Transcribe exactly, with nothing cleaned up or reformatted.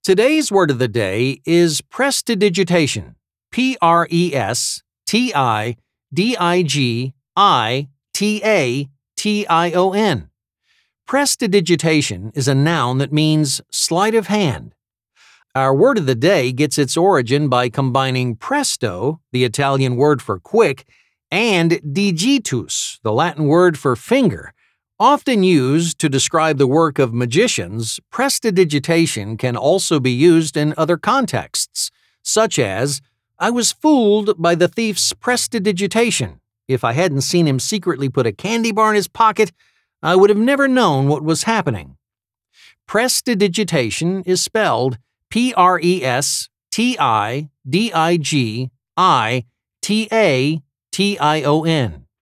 Today's word of the day is prestidigitation. P R E S T I D I G I T A T I O N. Prestidigitation is a noun that means sleight of hand. Our word of the day gets its origin by combining presto, the Italian word for quick, and digitus, the Latin word for finger. Often used to describe the work of magicians, prestidigitation can also be used in other contexts, such as, "I was fooled by the thief's prestidigitation. If I hadn't seen him secretly put a candy bar in his pocket, I would have never known what was happening." Prestidigitation is spelled P R E S T I D I G I T A T I O N.